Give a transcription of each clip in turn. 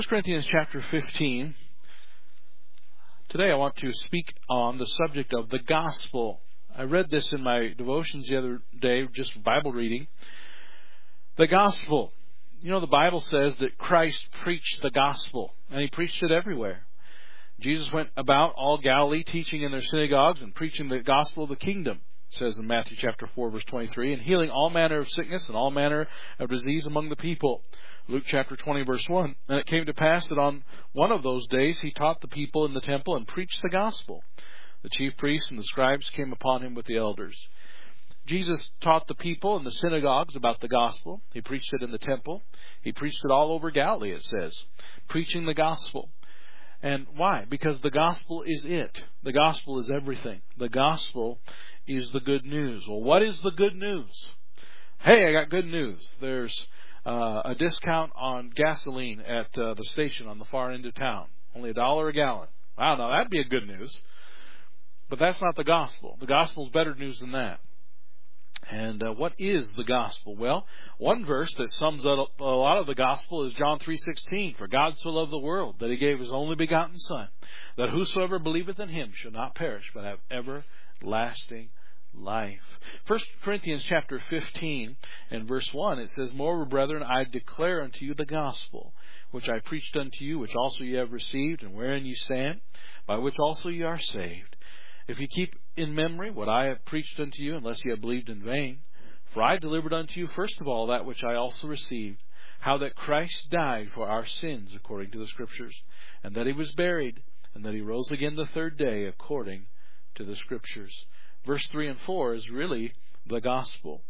1 Corinthians chapter 15. Today I want to speak on the subject of the gospel. I read this in my devotions the other day, just Bible reading. The gospel. You know, the Bible says that Christ preached the gospel, and He preached it everywhere. Jesus went about all Galilee, teaching in their synagogues and preaching the gospel of the kingdom, it says in Matthew chapter 4, verse 23, and healing all manner of sickness and all manner of disease among the people. Luke chapter 20, verse 1. And it came to pass that on one of those days He taught the people in the temple and preached the gospel. The chief priests and the scribes came upon Him with the elders. Jesus taught the people in the synagogues about the gospel. He preached it in the temple. He preached it all over Galilee, it says, preaching the gospel. And why? Because the gospel is it. The gospel is everything. The gospel is the good news. Well, what is the good news? Hey, I got good news. There's a discount on gasoline at the station on the far end of town. Only $1 a gallon. Wow, now that'd be a good news. But that's not the gospel. The gospel is better news than that. And what is the gospel? Well, one verse that sums up a lot of the gospel is John 3:16. For God so loved the world that He gave His only begotten Son, that whosoever believeth in Him shall not perish, but have everlasting life. 1 Corinthians chapter 15 and verse 1, it says, Moreover, brethren, I declare unto you the gospel, which I preached unto you, which also ye have received, and wherein ye stand, by which also ye are saved. If ye keep in memory what I have preached unto you, unless ye have believed in vain. For I delivered unto you first of all that which I also received, how that Christ died for our sins according to the Scriptures, and that He was buried, and that He rose again the third day according to the Scriptures. Verse 3 and 4 is really the gospel.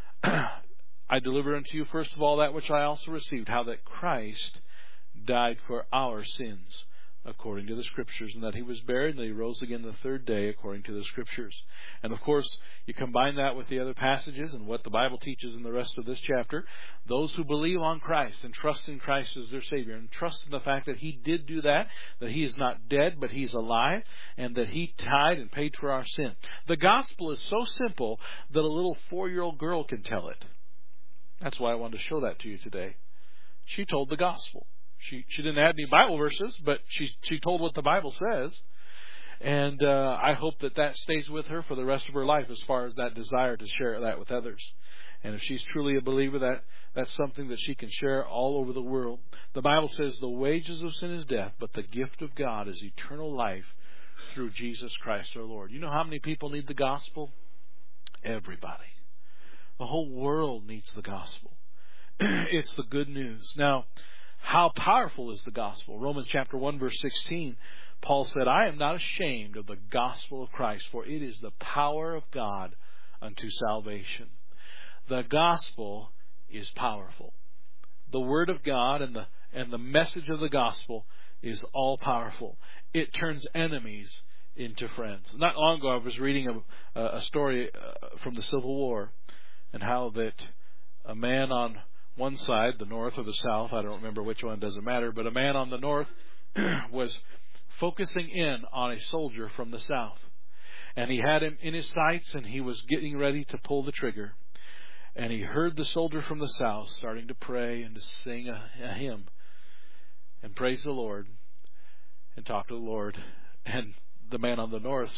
I delivered unto you first of all that which I also received, how that Christ died for our sins according to the Scriptures, and that He was buried, and that He rose again the third day according to the Scriptures. And of course, you combine that with the other passages and what the Bible teaches in the rest of this chapter. Those who believe on Christ and trust in Christ as their Savior, and trust in the fact that He did do that He is not dead, but He's alive, and that He died and paid for our sin. The gospel is so simple that a little 4-year-old girl can tell it. That's why I wanted to show that to you today. She told the gospel. She didn't add any Bible verses, but she told what the Bible says. And I hope that stays with her for the rest of her life as far as that desire to share that with others. And if she's truly a believer, that's something that she can share all over the world. The Bible says the wages of sin is death, but the gift of God is eternal life through Jesus Christ our Lord. You know how many people need the gospel? Everybody. The whole world needs the gospel. It's the good news. Now, how powerful is the gospel? Romans chapter 1 verse 16, Paul said, I am not ashamed of the gospel of Christ, for it is the power of God unto salvation. The gospel is powerful. The word of God and the message of the gospel is all powerful. It turns enemies into friends. Not long ago I was reading a story from the Civil War, and how that a man on one side, the north or the south, I don't remember which one, doesn't matter, but a man on the north was focusing in on a soldier from the south. And he had him in his sights, and he was getting ready to pull the trigger. And he heard the soldier from the south starting to pray and to sing a hymn and praise the Lord and talk to the Lord. And the man on the north,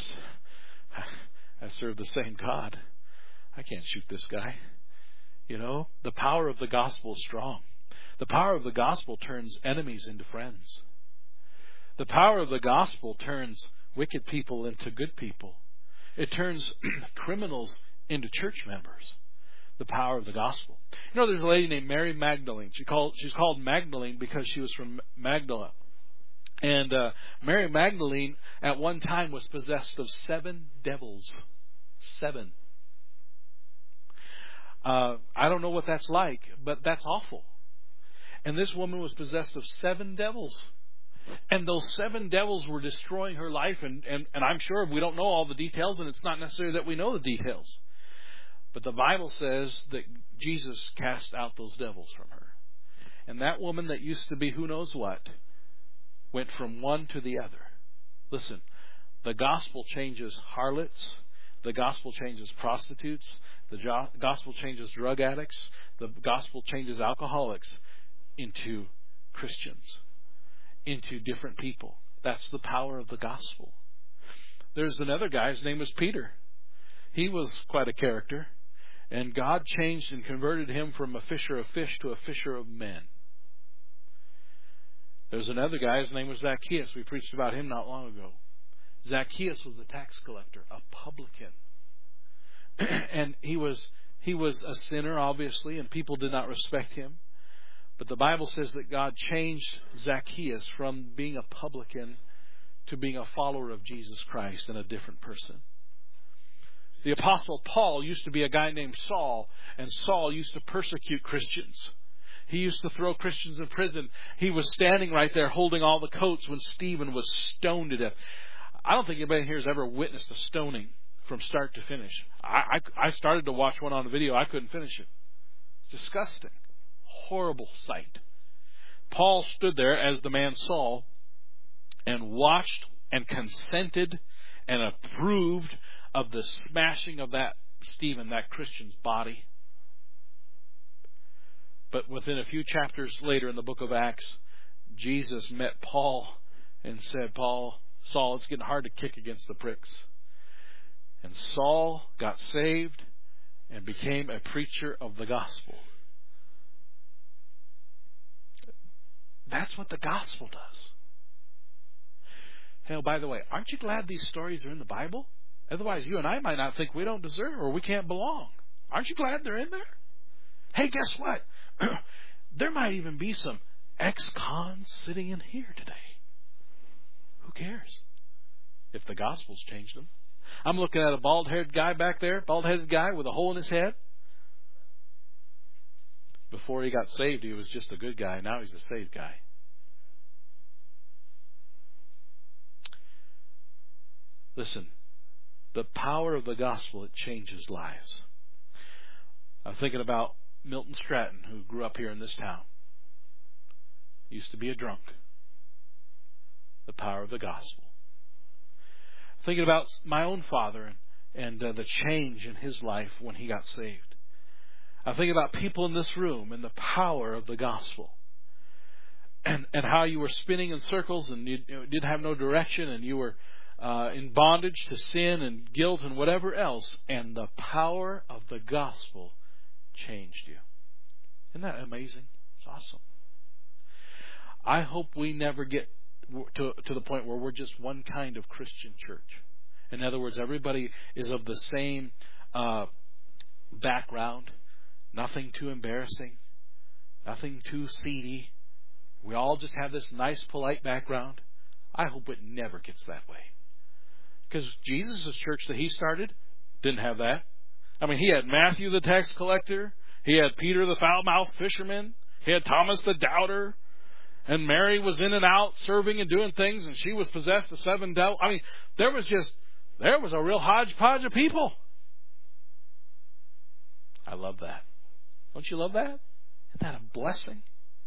I serve the same God. I can't shoot this guy. You know, the power of the gospel is strong. The power of the gospel turns enemies into friends. The power of the gospel turns wicked people into good people. It turns criminals into church members. The power of the gospel. You know, there's a lady named Mary Magdalene. She's called Magdalene because she was from Magdala. And Mary Magdalene at one time was possessed of 7 devils. 7. I don't know what that's like, but that's awful. And this woman was possessed of 7 devils. And those 7 devils were destroying her life. And I'm sure we don't know all the details, and it's not necessary that we know the details. But the Bible says that Jesus cast out those devils from her. And that woman that used to be who knows what went from one to the other. Listen, the gospel changes harlots. The gospel changes prostitutes. The gospel changes drug addicts. The gospel changes alcoholics into Christians. into different people. That's the power of the gospel. There's another guy, his name was Peter. He was quite a character. And God changed and converted him from a fisher of fish to a fisher of men. There's another guy, his name was Zacchaeus. We preached about him not long ago. Zacchaeus was the tax collector, a publican. And he was a sinner, obviously, and people did not respect him. But the Bible says that God changed Zacchaeus from being a publican to being a follower of Jesus Christ and a different person. The Apostle Paul used to be a guy named Saul, and Saul used to persecute Christians. He used to throw Christians in prison. He was standing right there holding all the coats when Stephen was stoned to death. I don't think anybody here has ever witnessed a stoning from start to finish. I started to watch one on video. I couldn't finish it. Disgusting. Horrible sight. Paul stood there as the man Saul and watched and consented and approved of the smashing of that Stephen, that Christian's body. But within a few chapters later in the book of Acts, Jesus met Paul and said, Saul, it's getting hard to kick against the pricks. And Saul got saved and became a preacher of the gospel. That's what the gospel does. Hey, by the way, aren't you glad these stories are in the Bible? Otherwise, you and I might not think we don't deserve or we can't belong. Aren't you glad they're in there? Hey, guess what? There might even be some ex-cons sitting in here today. Who cares? If the gospel's changed them. I'm looking at a bald-haired guy back there, bald-headed guy with a hole in his head. Before he got saved, he was just a good guy. Now he's a saved guy. Listen, the power of the gospel, it changes lives. I'm thinking about Milton Stratton, who grew up here in this town. He used to be a drunk. The power of the gospel. Thinking about my own father and the change in his life when he got saved. I think about people in this room and the power of the gospel. And how you were spinning in circles and you didn't have no direction and you were in bondage to sin and guilt and whatever else. And the power of the gospel changed you. Isn't that amazing? It's awesome. I hope we never get to the point where we're just one kind of Christian church. In other words, everybody is of the same background. Nothing too embarrassing. Nothing too seedy. We all just have this nice, polite background. I hope it never gets that way. Because Jesus' church that he started didn't have that. I mean, he had Matthew the tax collector. He had Peter the foul-mouthed fisherman. He had Thomas the doubter. And Mary was in and out serving and doing things, and she was possessed of 7 devils. I mean, there was a real hodgepodge of people. I love that. Don't you love that? Isn't that a blessing?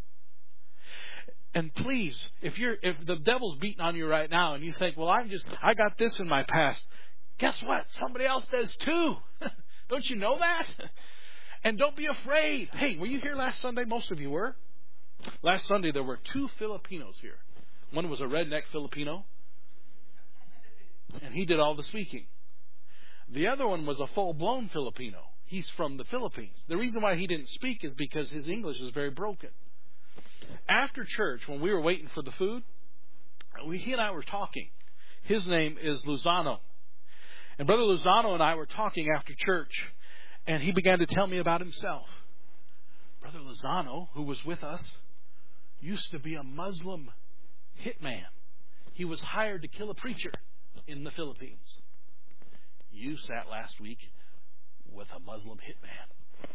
And please, if the devil's beating on you right now and you think, well, I got this in my past. Guess what? Somebody else does too. Don't you know that? And don't be afraid. Hey, were you here last Sunday? Most of you were. Last Sunday there were 2 Filipinos here. One was a redneck Filipino, and he did all the speaking. The other one was a full-blown Filipino. He's from the Philippines. The reason why he didn't speak is because his English is very broken. After church, when we were waiting for the food, he and I were talking. His name is Luzano. And Brother Luzano and I were talking after church, and he began to tell me about himself. Brother Lozano, who was with us, used to be a Muslim hitman. He was hired to kill a preacher in the Philippines. You sat last week with a Muslim hitman.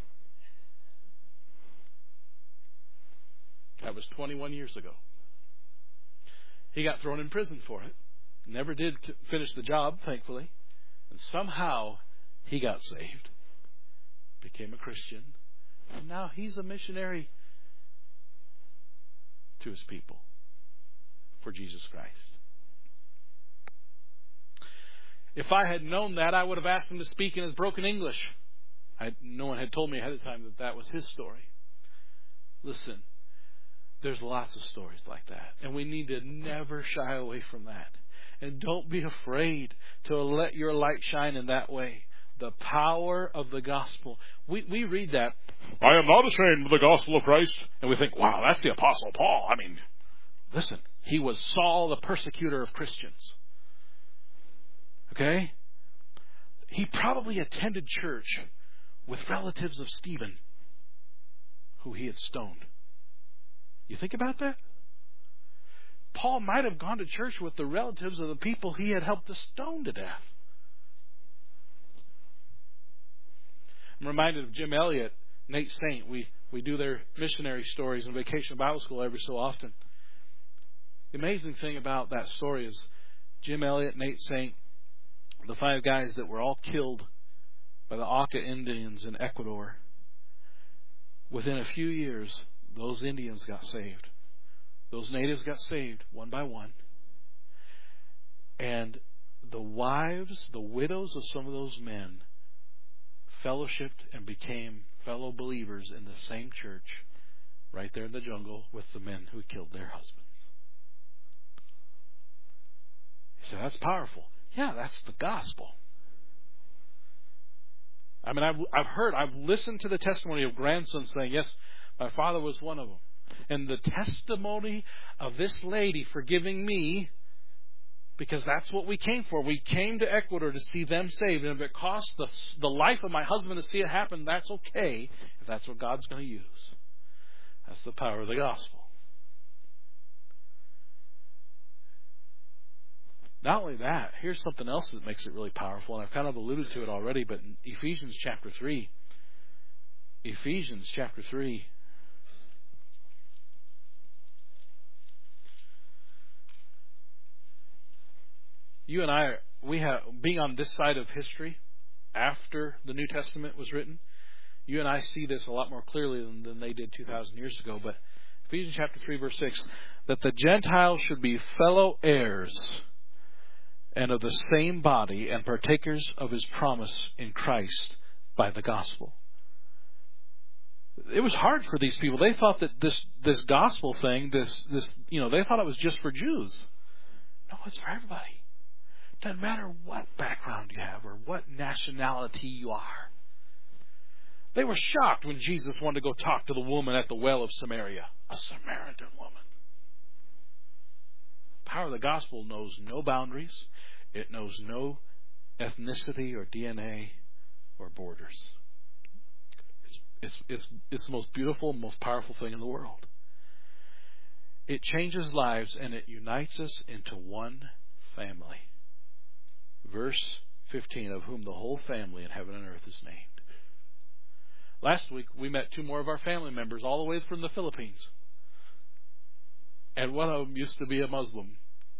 That was 21 years ago. He got thrown in prison for it. Never did finish the job, thankfully. And somehow he got saved, became a Christian. And now he's a missionary to his people for Jesus Christ. If I had known that, I would have asked him to speak in his broken English. No one had told me ahead of time that was his story. Listen, There's lots of stories like that. And we need to never shy away from that. And don't be afraid to let your light shine in that way. The power of the gospel. We read that, I am not ashamed of the gospel of Christ. And we think, wow, that's the Apostle Paul. I mean, listen, he was Saul, the persecutor of Christians. Okay? He probably attended church with relatives of Stephen, who he had stoned. You think about that? Paul might have gone to church with the relatives of the people he had helped to stone to death. I'm reminded of Jim Elliot, Nate Saint. We do their missionary stories in Vacation Bible School every so often. The amazing thing about that story is Jim Elliot, Nate Saint, the 5 guys that were all killed by the Auca Indians in Ecuador. Within a few years, those Indians got saved. Those natives got saved one by one. And the wives, the widows of some of those men fellowshipped and became fellow believers in the same church right there in the jungle with the men who killed their husbands. He said, that's powerful. Yeah, that's the gospel. I mean, I've listened to the testimony of grandsons saying, yes, my father was one of them. And the testimony of this lady forgiving me, because that's what we came for. We came to Ecuador to see them saved. And if it costs the life of my husband to see it happen, that's okay, if that's what God's going to use. That's the power of the gospel. Not only that, here's something else that makes it really powerful, and I've kind of alluded to it already, but in Ephesians chapter 3, you and I, being on this side of history, after the New Testament was written, you and I see this a lot more clearly than they did 2,000 years ago, but Ephesians chapter 3, verse 6, that the Gentiles should be fellow heirs and of the same body, and partakers of his promise in Christ by the gospel. It was hard for these people. They thought that this gospel thing, they thought it was just for Jews. No, it's for everybody. Doesn't matter what background you have or what nationality you are. They were shocked when Jesus wanted to go talk to the woman at the well of Samaria, a Samaritan woman. The power of the gospel knows no boundaries. It knows no ethnicity or DNA or borders. It's the most beautiful, most powerful thing in the world. It changes lives and it unites us into one family. Verse 15, of whom the whole family in heaven and earth is named. Last week we met 2 more of our family members all the way from the Philippines. And one of them used to be a Muslim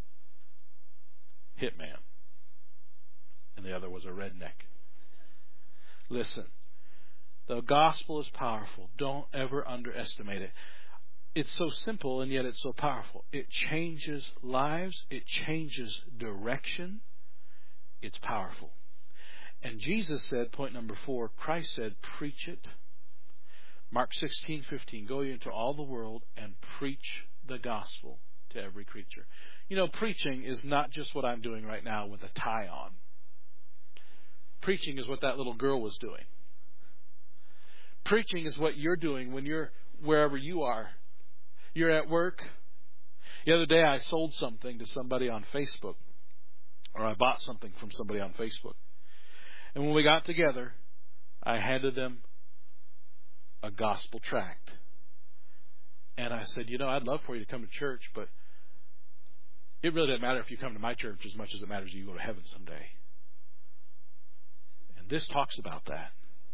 hitman. And the other was a redneck. Listen, the gospel is powerful. Don't ever underestimate it. It's so simple and yet it's so powerful. It changes lives. It changes direction. It's powerful. And Jesus said, point number 4, Christ said, preach it. Mark 16:15, go ye into all the world and preach the gospel to every creature. You know, preaching is not just what I'm doing right now with a tie on. Preaching is what that little girl was doing. Preaching is what you're doing when you're wherever you are. You're at work. The other day I sold something to somebody on Facebook, or I bought something from somebody on Facebook. And when we got together, I handed them a gospel tract. And I said, I'd love for you to come to church, but it really doesn't matter if you come to my church as much as it matters if you go to heaven someday. And this talks about that.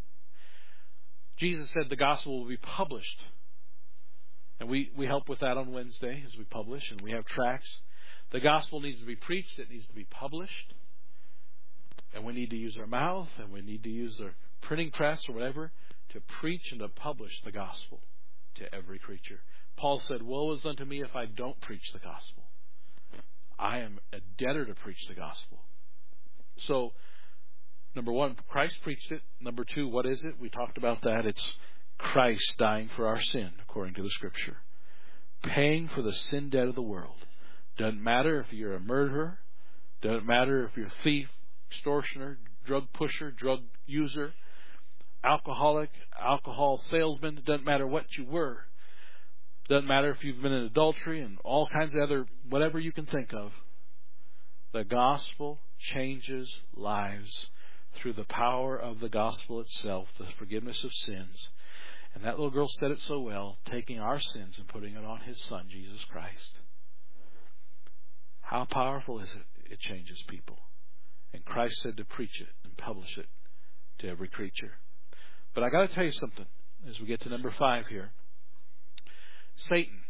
Jesus said the gospel will be published. And we help with that on Wednesday as we publish, and we have tracts. The gospel needs to be preached. It needs to be published. And we need to use our mouth, and we need to use our printing press or whatever to preach and to publish the gospel to every creature. Paul said, woe is unto me if I don't preach the gospel. I am a debtor to preach the gospel. So, number 1, Christ preached it. Number 2, what is it? We talked about that. It's Christ dying for our sin, according to the Scripture. paying for the sin debt of the world. Doesn't matter if you're a murderer. Doesn't matter if you're a thief, extortioner, drug pusher, drug user, alcoholic, alcohol salesman. It doesn't matter what you were. Doesn't matter if you've been in adultery and all kinds of other, whatever you can think of. The gospel changes lives through the power of the gospel itself, the forgiveness of sins. And that little girl said it so well, taking our sins and putting it on His Son, Jesus Christ. How powerful is it? It changes people. And Christ said to preach it and publish it to every creature. But I got to tell you something as we get to number 5 here. Satan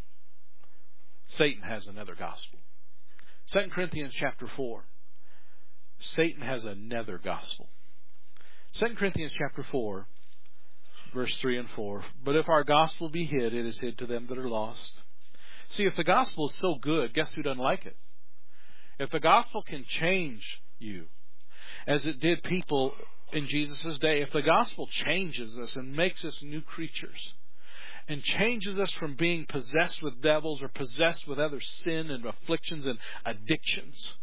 has another gospel. 2 Corinthians chapter 4. Satan has another gospel. 2 Corinthians chapter 4, verse 3 and 4. But if our gospel be hid, it is hid to them that are lost. See, if the gospel is so good, guess who doesn't like it? If the gospel can change you, as it did people in Jesus' day, if the gospel changes us and makes us new creatures, and changes us from being possessed with devils or possessed with other sin and afflictions and addictions.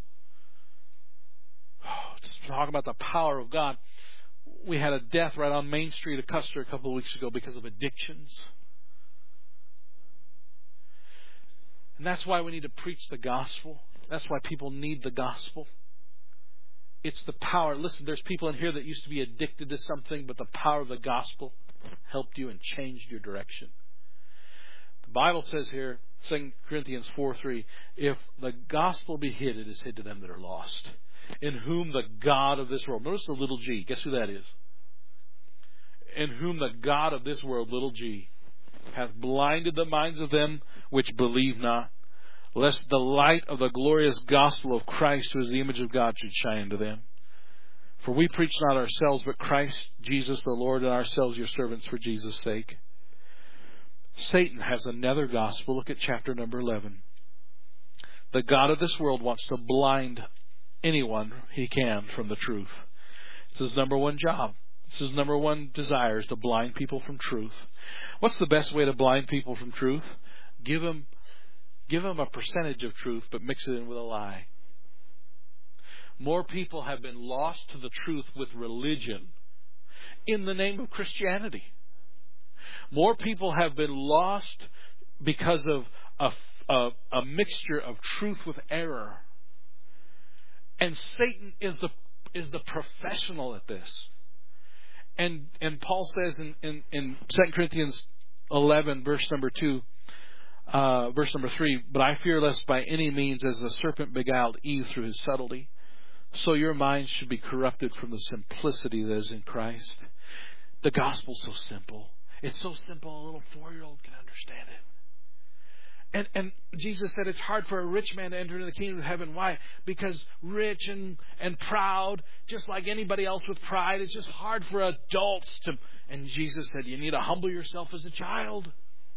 Just talking about the power of God. We had a death right on Main Street of Custer a couple of weeks ago because of addictions. And that's why we need to preach the gospel. That's why people need the gospel. It's the power. Listen, there's people in here that used to be addicted to something, but the power of the gospel helped you and changed your direction. The Bible says here, 2 Corinthians 4:3, if the gospel be hid, it is hid to them that are lost, in whom the God of this world, notice the little g, guess who that is? In whom the God of this world, little g, hath blinded the minds of them which believe not, lest the light of the glorious gospel of Christ, who is the image of God, should shine into them. For we preach not ourselves, but Christ Jesus the Lord, and ourselves your servants for Jesus' sake. Satan has another gospel. Look at chapter number 11. The God of this world wants to blind anyone he can from the truth. It's his number one job. It's his number one desire, is to blind people from truth. What's the best way to blind people from truth? Give them a percentage of truth, but mix it in with a lie. More people have been lost to the truth with religion in the name of Christianity. More people have been lost because of a mixture of truth with error. And Satan is the professional at this. And Paul says in 2 Corinthians 11, verse number 2, verse number 3, but I fear lest by any means, as the serpent beguiled Eve through his subtlety, so your minds should be corrupted from the simplicity that is in Christ. The gospel's so simple. It's so simple a little 4-year-old can understand it. And Jesus said it's hard for a rich man to enter into the kingdom of heaven. Why? Because rich and proud, just like anybody else with pride, it's just hard for adults to. And Jesus said you need to humble yourself as a child.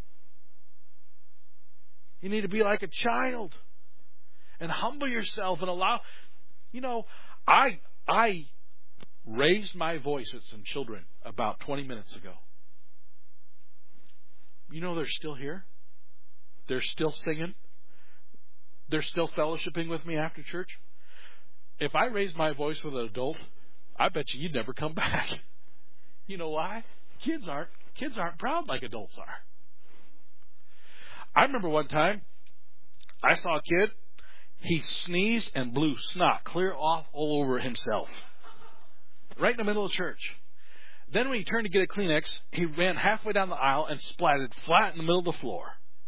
You need to be like a child and humble yourself and allow. You know, I raised my voice at some children about 20 minutes ago. You know they're still here. They're still singing. They're still fellowshipping with me after church. If I raised my voice with an adult, I bet you'd never come back. You know why? Kids aren't proud like adults are. I remember one time I saw a kid. He sneezed and blew snot clear off all over himself. Right in the middle of church. Then when he turned to get a Kleenex, he ran halfway down the aisle and splattered flat in the middle of the floor.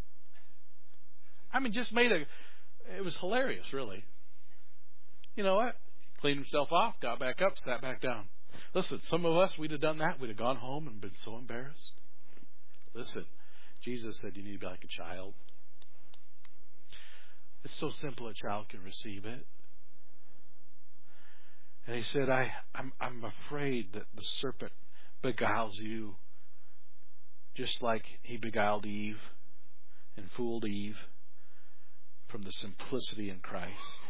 I mean, it was hilarious, really. You know what? Cleaned himself off, got back up, sat back down. Listen, some of us, we'd have done that. We'd have gone home and been so embarrassed. Listen, Jesus said you need to be like a child. It's so simple a child can receive it. And he said, I'm afraid that the serpent beguiles you just like he beguiled Eve and fooled Eve from the simplicity in Christ.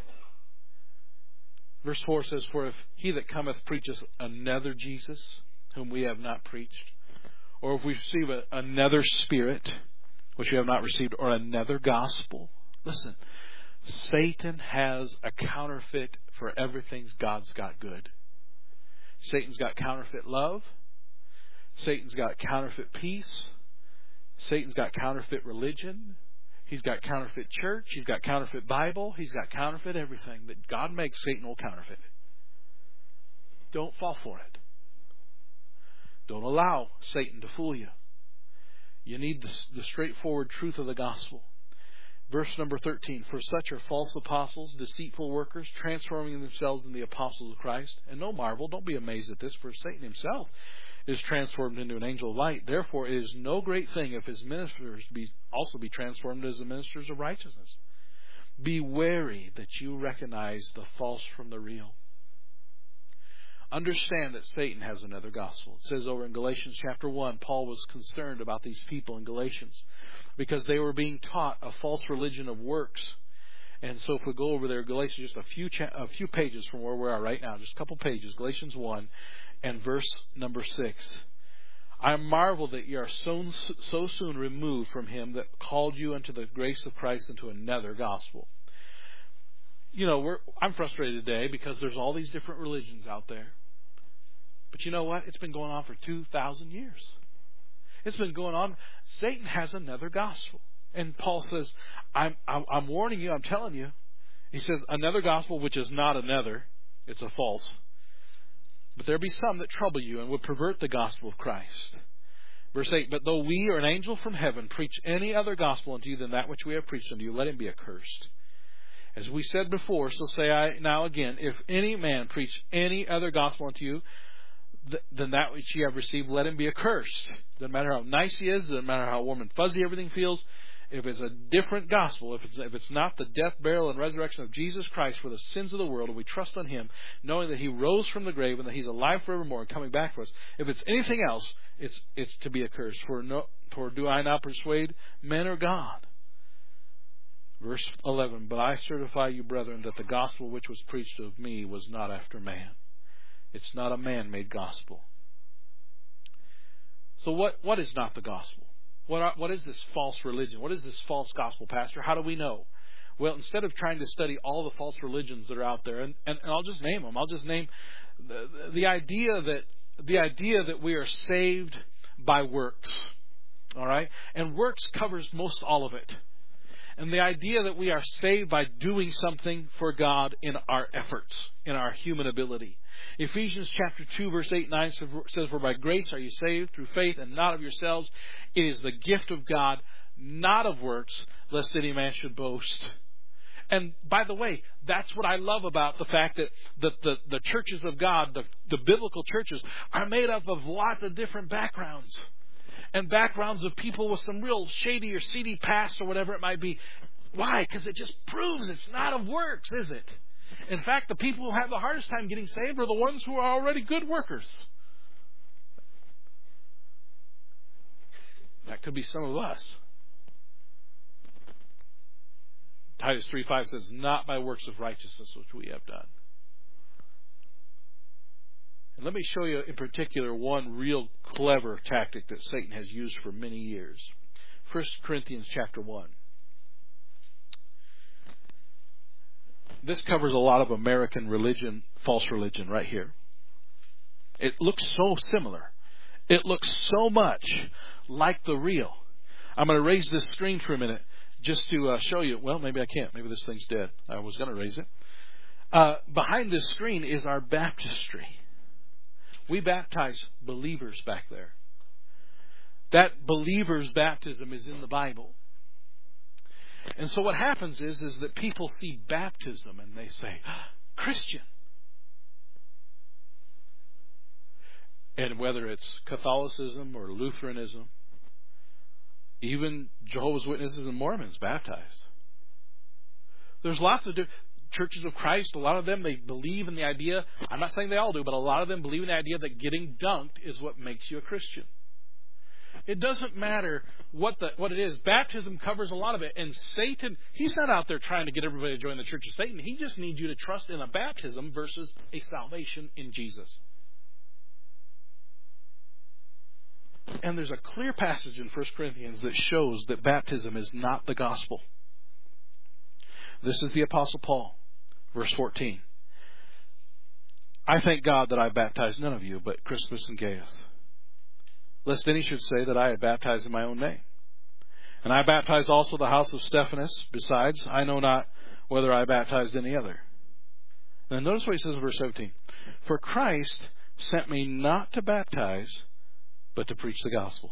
Verse 4 says, for if he that cometh preacheth another Jesus, whom we have not preached, or if we receive another spirit, which you have not received, or another gospel. Listen, Satan has a counterfeit for everything God's got good. Satan's got counterfeit love. Satan's got counterfeit peace. Satan's got counterfeit religion. He's got counterfeit church. He's got counterfeit Bible. He's got counterfeit everything that God makes. Satan will counterfeit it. Don't fall for it. Don't allow Satan to fool you. You need the straightforward truth of the gospel. Verse number 13, for such are false apostles, deceitful workers, transforming themselves into the apostles of Christ. And no marvel, don't be amazed at this, for Satan himself is transformed into an angel of light. Therefore, it is no great thing if his ministers also be transformed as the ministers of righteousness. Be wary that you recognize the false from the real. Understand that Satan has another gospel. It says over in Galatians chapter 1, Paul was concerned about these people in Galatians because they were being taught a false religion of works. And so if we go over there, Galatians, just a few pages from where we are right now, just a couple pages, Galatians 1 and verse number 6. I marvel that you are so soon removed from him that called you unto the grace of Christ into another gospel. You know, I'm frustrated today because there's all these different religions out there. But you know what? It's been going on for 2,000 years. It's been going on. Satan has another gospel. And Paul says, I'm warning you, I'm telling you. He says, another gospel which is not another. It's a false. But there be some that trouble you and would pervert the gospel of Christ. Verse 8, but though we or an angel from heaven preach any other gospel unto you than that which we have preached unto you, let him be accursed. As we said before, so say I now again, if any man preach any other gospel unto you than that which ye have received, let him be accursed. Doesn't matter how nice he is, doesn't matter how warm and fuzzy everything feels. If it's a different gospel, if it's not the death, burial, and resurrection of Jesus Christ for the sins of the world, and we trust on him, knowing that he rose from the grave and that he's alive forevermore and coming back for us, if it's anything else, it's to be accursed. For do I now persuade men or God? Verse 11, but I certify you, brethren, that the gospel which was preached of me was not after man. It's not a man-made gospel. So what is not the gospel? What is this false religion? What is this false gospel, Pastor? How do we know? Well, instead of trying to study all the false religions that are out there, and I'll just name them. I'll just name the idea that we are saved by works. All right? And works covers most all of it. And the idea that we are saved by doing something for God in our efforts, in our human ability. Ephesians chapter 2 verse 8 and 9 says, for by grace are you saved through faith and not of yourselves. It is the gift of God, not of works, lest any man should boast. And by the way, that's what I love about the fact that the churches of God, the biblical churches, are made up of lots of different backgrounds. And backgrounds of people with some real shady or seedy past or whatever it might be. Why? Because it just proves it's not of works, is it? In fact, the people who have the hardest time getting saved are the ones who are already good workers. That could be some of us. Titus 3:5 says, not by works of righteousness which we have done. And let me show you in particular one real clever tactic that Satan has used for many years. 1 Corinthians chapter 1. This covers a lot of American religion, false religion right here. It looks so similar. It looks so much like the real. I'm going to raise this screen for a minute just to show you. Well, maybe I can't. Maybe this thing's dead. I was going to raise it. Behind this screen is our baptistry. We baptize believers back there. That believer's baptism is in the Bible. And so what happens is that people see baptism and they say, Christian. And whether it's Catholicism or Lutheranism, even Jehovah's Witnesses and Mormons baptized. There's lots of Churches of Christ, a lot of them, they believe in the idea, I'm not saying they all do, but a lot of them believe in the idea that getting dunked is what makes you a Christian. It doesn't matter what it is. Baptism covers a lot of it. And Satan, he's not out there trying to get everybody to join the Church of Satan. He just needs you to trust in a baptism versus a salvation in Jesus. And there's a clear passage in 1 Corinthians that shows that baptism is not the gospel. This is the Apostle Paul, verse 14. I thank God that I baptized none of you but Crispus and Gaius, lest any should say that I had baptized in my own name. And I baptized also the house of Stephanas. Besides, I know not whether I baptized any other. And then notice what he says in verse 17. For Christ sent me not to baptize, but to preach the gospel.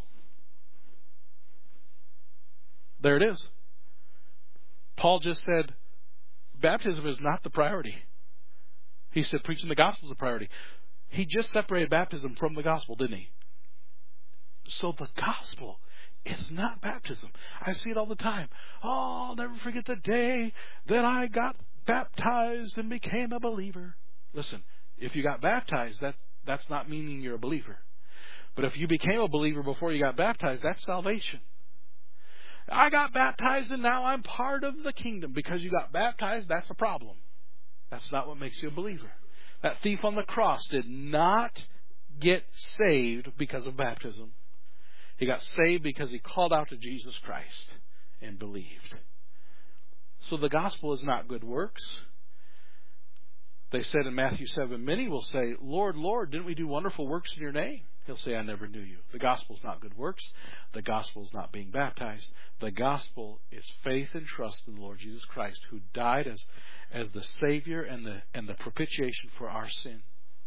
There it is. Paul just said, baptism is not the priority. He said preaching the gospel is the priority. He just separated baptism from the gospel, didn't he? So the gospel is not baptism. I see it all the time. Oh, I'll never forget the day that I got baptized and became a believer. Listen, if you got baptized, that's not meaning you're a believer. But if you became a believer before you got baptized, that's salvation. I got baptized and now I'm part of the kingdom. Because you got baptized, that's a problem. That's not what makes you a believer. That thief on the cross did not get saved because of baptism. He got saved because he called out to Jesus Christ and believed. So the gospel is not good works. They said in Matthew 7, many will say, Lord, Lord, didn't we do wonderful works in your name? He'll say, I never knew you. The gospel is not good works. The gospel is not being baptized. The gospel is faith and trust in the Lord Jesus Christ, who died as the Savior and the propitiation for our sin,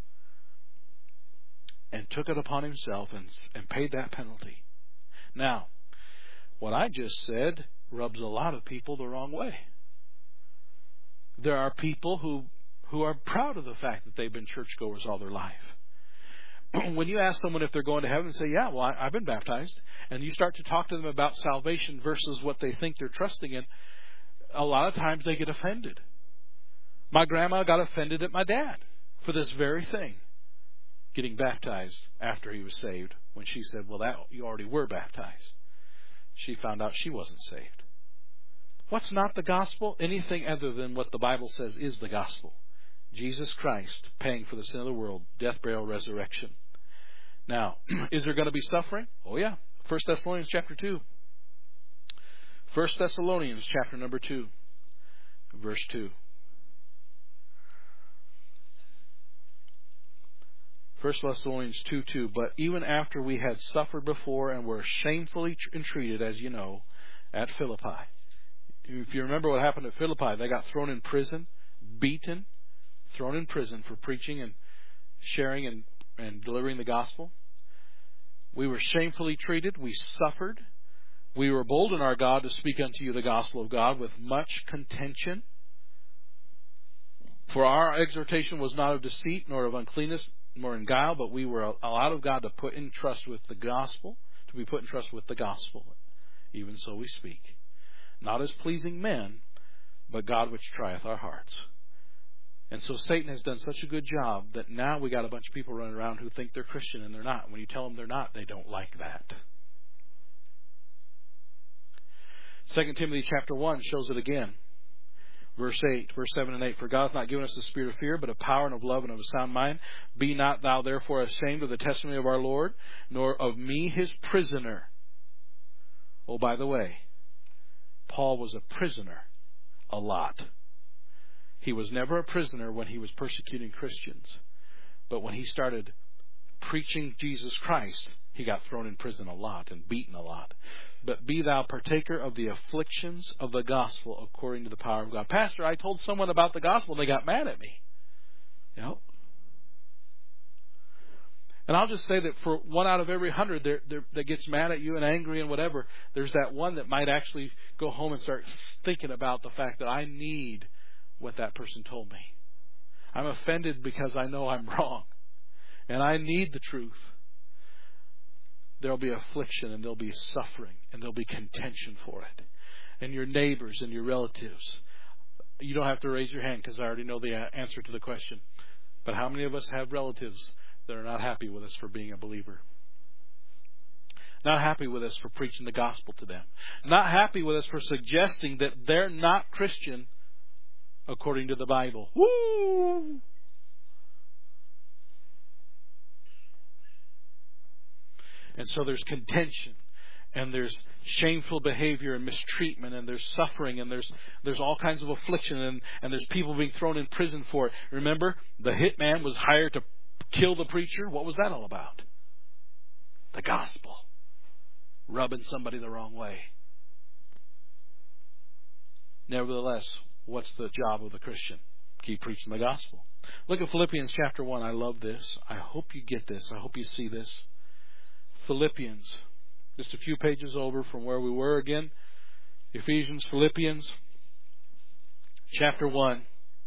and took it upon himself and paid that penalty. Now, what I just said rubs a lot of people the wrong way. There are people who are proud of the fact that they've been churchgoers all their life. When you ask someone if they're going to heaven and say, yeah, well, I've been baptized, and you start to talk to them about salvation versus what they think they're trusting in, a lot of times they get offended. My grandma got offended at my dad for this very thing, getting baptized after he was saved, when she said, well, that you already were baptized. She found out she wasn't saved. What's not the gospel? Anything other than what the Bible says is the gospel. Jesus Christ paying for the sin of the world, death, burial, resurrection. Now, is there going to be suffering? Oh yeah. 1 Thessalonians chapter 2. 1 Thessalonians chapter number 2, verse 2. 1 Thessalonians 2:2. But even after we had suffered before and were shamefully entreated, as you know, at Philippi. If you remember what happened at Philippi, they got thrown in prison, beaten, thrown in prison for preaching and sharing and delivering the gospel. We were shamefully treated. We suffered. We were bold in our God to speak unto you the gospel of God with much contention. For our exhortation was not of deceit, nor of uncleanness, nor in guile, but we were allowed of God to put in trust with the gospel, to be put in trust with the gospel. Even so we speak. Not as pleasing men, but God which trieth our hearts. And so Satan has done such a good job that now we got a bunch of people running around who think they're Christian and they're not. When you tell them they're not, they don't like that. 2 Timothy chapter 1 shows it again. Verse 7 and 8. For God hath not given us the spirit of fear, but of power and of love and of a sound mind. Be not thou therefore ashamed of the testimony of our Lord, nor of me his prisoner. Oh, by the way, Paul was a prisoner a lot. He was never a prisoner when he was persecuting Christians. But when he started preaching Jesus Christ, he got thrown in prison a lot and beaten a lot. But be thou partaker of the afflictions of the gospel according to the power of God. Pastor, I told someone about the gospel and they got mad at me. Yep. And I'll just say that for 1 out of every 100 that gets mad at you and angry and whatever, there's that one that might actually go home and start thinking about the fact that I need what that person told me. I'm offended because I know I'm wrong. And I need the truth. There'll be affliction and there'll be suffering and there'll be contention for it. And your neighbors and your relatives. You don't have to raise your hand because I already know the answer to the question. But how many of us have relatives that are not happy with us for being a believer? Not happy with us for preaching the gospel to them. Not happy with us for suggesting that they're not Christian according to the Bible. Woo! And so there's contention, and there's shameful behavior and mistreatment, and there's suffering, and there's all kinds of affliction, and there's people being thrown in prison for it. Remember, the hitman was hired to kill the preacher. What was that all about? The gospel. Rubbing somebody the wrong way. Nevertheless, what's the job of the Christian? Keep preaching the gospel. Look at Philippians chapter 1. I love this. I hope you get this. I hope you see this. Philippians. Just a few pages over from where we were again. Ephesians, Philippians, chapter 1,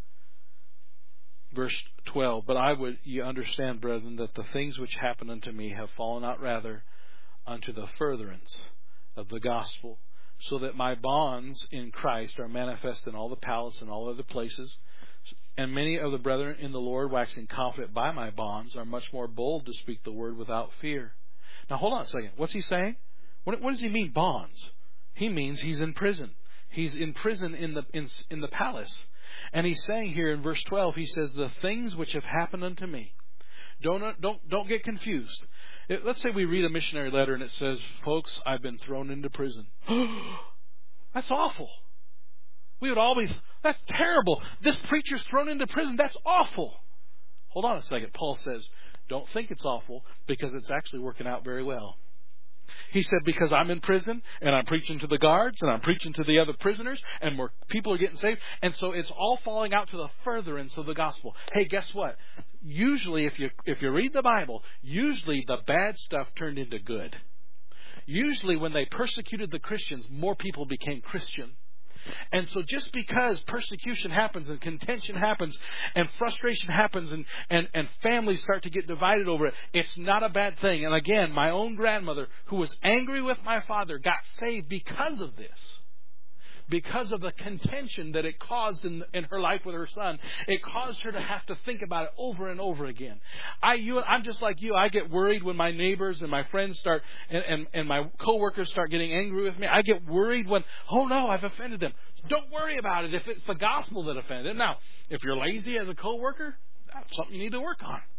verse 12. But I would ye understand, brethren, that the things which happen unto me have fallen out rather unto the furtherance of the gospel, so that my bonds in Christ are manifest in all the palace and all other places. And many of the brethren in the Lord, waxing confident by my bonds, are much more bold to speak the word without fear. Now, hold on a second. What's he saying? What does he mean, bonds? He means he's in prison. He's in prison in the palace. And he's saying here in verse 12, he says, the things which have happened unto me. Don't get confused. Let's say we read a missionary letter and it says, folks, I've been thrown into prison. That's awful. We would all be, that's terrible. This preacher's thrown into prison. That's awful. Hold on a second. Paul says, don't think it's awful, because it's actually working out very well. He said, because I'm in prison and I'm preaching to the guards and I'm preaching to the other prisoners and more people are getting saved. And so it's all falling out to the furtherance of the gospel. Hey, guess what? Usually if you read the Bible, usually the bad stuff turned into good. Usually when they persecuted the Christians, more people became Christian. And so just because persecution happens and contention happens and frustration happens and families start to get divided over it, it's not a bad thing. And again, my own grandmother, who was angry with my father, got saved because of this. Because of the contention that it caused in her life with her son. It caused her to have to think about it over and over again. I'm just like you. I get worried when my neighbors and my friends start and my coworkers start getting angry with me. I get worried when, oh no, I've offended them. Don't worry about it if it's the gospel that offended them. Now, if you're lazy as a coworker, that's something you need to work on.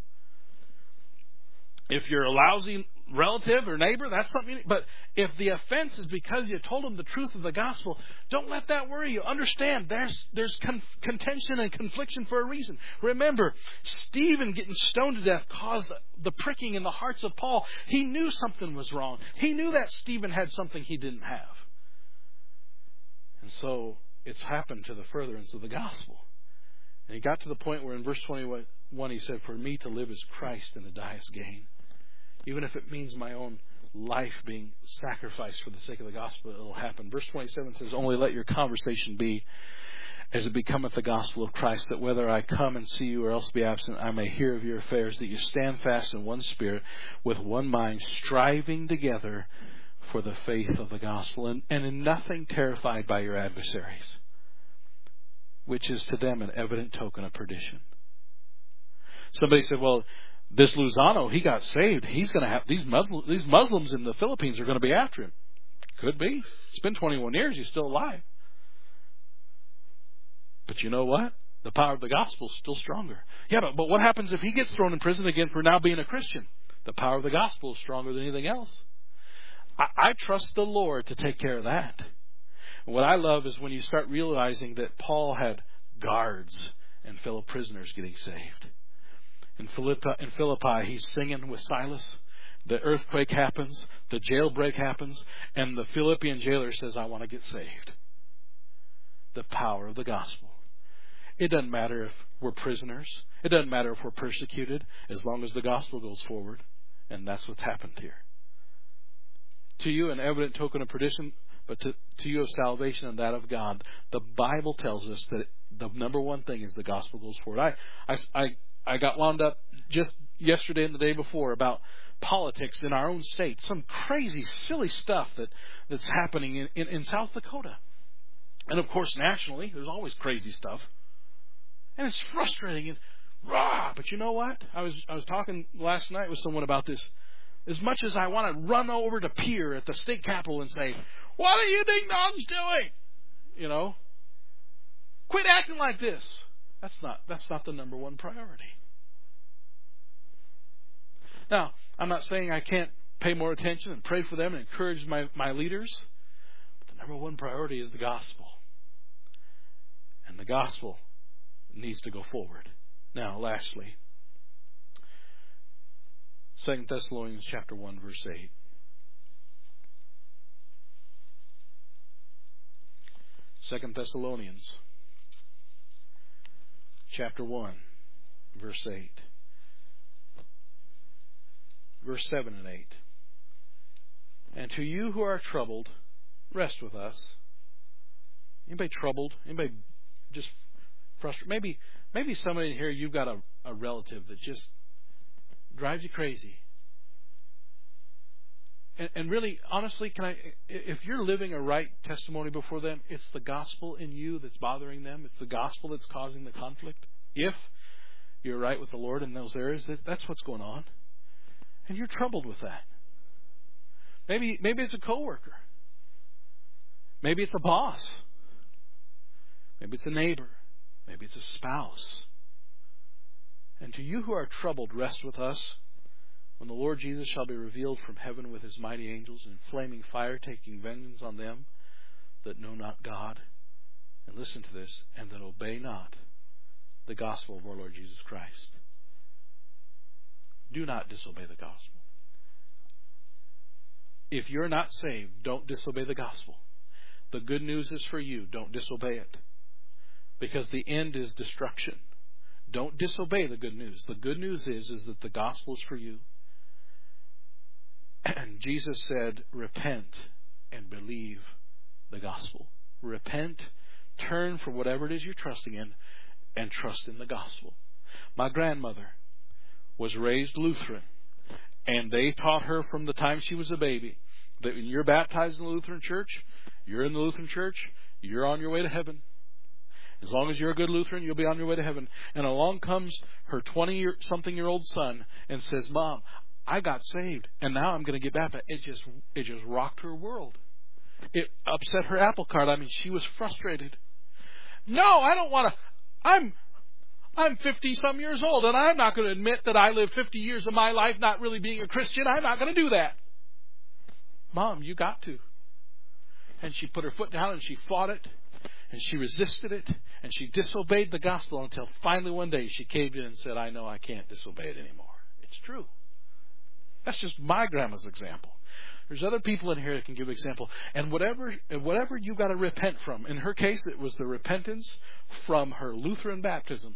If you're a lousy relative or neighbor, that's something you need. But if the offense is because you told them the truth of the gospel, don't let that worry you. Understand, there's contention and confliction for a reason. Remember, Stephen getting stoned to death caused the pricking in the hearts of Paul. He knew something was wrong. He knew that Stephen had something he didn't have. And so it's happened to the furtherance of the gospel. And he got to the point where in verse 21 he said, for me to live is Christ and to die is gain. Even if it means my own life being sacrificed for the sake of the gospel, it will happen. Verse 27 says, only let your conversation be as it becometh the gospel of Christ, that whether I come and see you or else be absent, I may hear of your affairs, that you stand fast in one spirit, with one mind, striving together for the faith of the gospel, and in nothing terrified by your adversaries, which is to them an evident token of perdition. Somebody said, well, this Luzano, he got saved. He's going to have these Muslims in the Philippines are going to be after him. Could be. It's been 21 years. He's still alive. But you know what? The power of the gospel is still stronger. Yeah, but what happens if he gets thrown in prison again for now being a Christian? The power of the gospel is stronger than anything else. I trust the Lord to take care of that. And what I love is when you start realizing that Paul had guards and fellow prisoners getting saved. In Philippi, he's singing with Silas. The earthquake happens. The jailbreak happens. And the Philippian jailer says, I want to get saved. The power of the gospel. It doesn't matter if we're prisoners. It doesn't matter if we're persecuted, as long as the gospel goes forward. And that's what's happened here. To you, an evident token of perdition, but to you of salvation and that of God. The Bible tells us that the number one thing is the gospel goes forward. I got wound up just yesterday and the day before about politics in our own state. Some crazy, silly stuff that's happening in South Dakota. And of course, nationally, there's always crazy stuff. And it's frustrating. But you know what? I was talking last night with someone about this. As much as I want to run over to Pierre at the state capitol and say, what are you ding-dongs doing? You know? Quit acting like this. That's not the number one priority. Now, I'm not saying I can't pay more attention and pray for them and encourage my leaders. But the number one priority is the gospel. And the gospel needs to go forward. Now, lastly, 2 Thessalonians chapter 1, verse 8. 2 Thessalonians chapter 1, verse 8. Verse 7 and 8. And to you who are troubled, rest with us. Anybody troubled? Anybody just frustrated? Maybe somebody in here, you've got a relative that just drives you crazy. And really, honestly, if you're living a right testimony before them, it's the gospel in you that's bothering them. It's the gospel that's causing the conflict. If you're right with the Lord in those areas, that's what's going on. And you're troubled with that. Maybe it's a coworker. Maybe it's a boss. Maybe it's a neighbor. Maybe it's a spouse. And to you who are troubled, rest with us when the Lord Jesus shall be revealed from heaven with his mighty angels in flaming fire, taking vengeance on them that know not God. And listen to this, and that obey not the gospel of our Lord Jesus Christ. Do not disobey the gospel. If you're not saved, don't disobey the gospel. The good news is for you. Don't disobey it. Because the end is destruction. Don't disobey the good news. The good news is that the gospel is for you. And Jesus said, repent and believe the gospel. Repent, turn from whatever it is you're trusting in, and trust in the gospel. My grandmother was raised Lutheran, and they taught her from the time she was a baby that when you're baptized in the Lutheran church, you're in the Lutheran church, you're on your way to heaven. As long as you're a good Lutheran, you'll be on your way to heaven. And along comes her 20-something-year-old son and says, Mom, I got saved, and now I'm going to get baptized. It just rocked her world. It upset her apple cart. I mean, she was frustrated. No, I don't want to. I'm 50-some years old, and I'm not going to admit that I lived 50 years of my life not really being a Christian. I'm not going to do that. Mom, you got to. And she put her foot down, and she fought it, and she resisted it, and she disobeyed the gospel until finally one day she caved in and said, I know I can't disobey it anymore. It's true. That's just my grandma's example. There's other people in here that can give an example. And whatever you got to repent from. In her case, it was the repentance from her Lutheran baptism.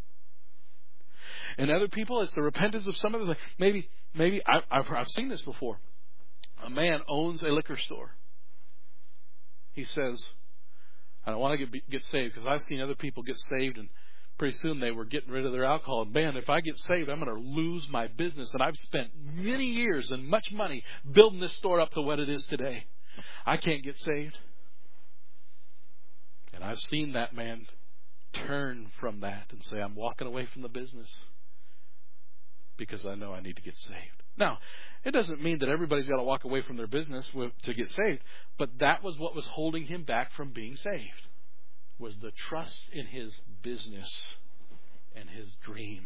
In other people, it's the repentance of some other thing. Maybe I've seen this before. A man owns a liquor store. He says, I don't want to get saved, because I've seen other people get saved and pretty soon they were getting rid of their alcohol. Man, if I get saved, I'm going to lose my business. And I've spent many years and much money building this store up to what it is today. I can't get saved. And I've seen that man turn from that and say, I'm walking away from the business because I know I need to get saved. Now, it doesn't mean that everybody's got to walk away from their business to get saved, but that was what was holding him back from being saved, was the trust in his business and his dream.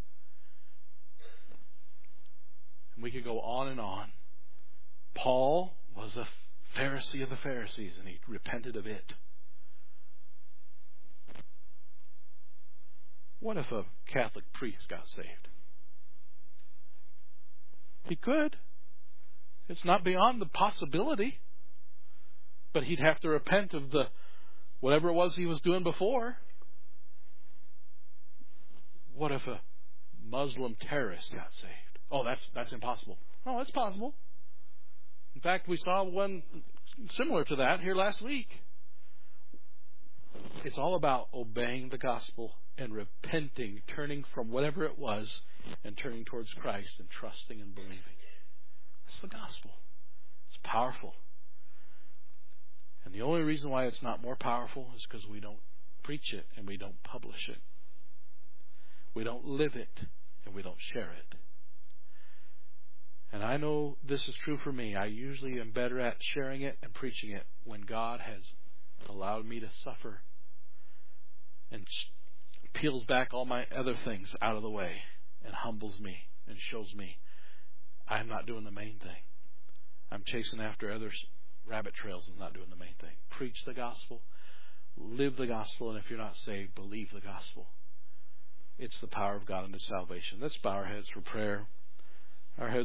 And we could go on and on. Paul was a Pharisee of the Pharisees, and he repented of it. What if a Catholic priest got saved? He could. It's not beyond the possibility. But he'd have to repent of whatever it was he was doing before. What if a Muslim terrorist got saved? Oh, that's impossible. Oh, it's possible. In fact, we saw one similar to that here last week. It's all about obeying the gospel and repenting, turning from whatever it was and turning towards Christ and trusting and believing. That's the gospel. It's powerful. And the only reason why it's not more powerful is because we don't preach it and we don't publish it. We don't live it and we don't share it. And I know this is true for me. I usually am better at sharing it and preaching it when God has allowed me to suffer and peels back all my other things out of the way and humbles me and shows me I'm not doing the main thing. I'm chasing after others' rabbit trails and not doing the main thing. Preach the gospel. Live the gospel. And if you're not saved, believe the gospel. It's the power of God unto salvation. Let's bow our heads for prayer. Our heads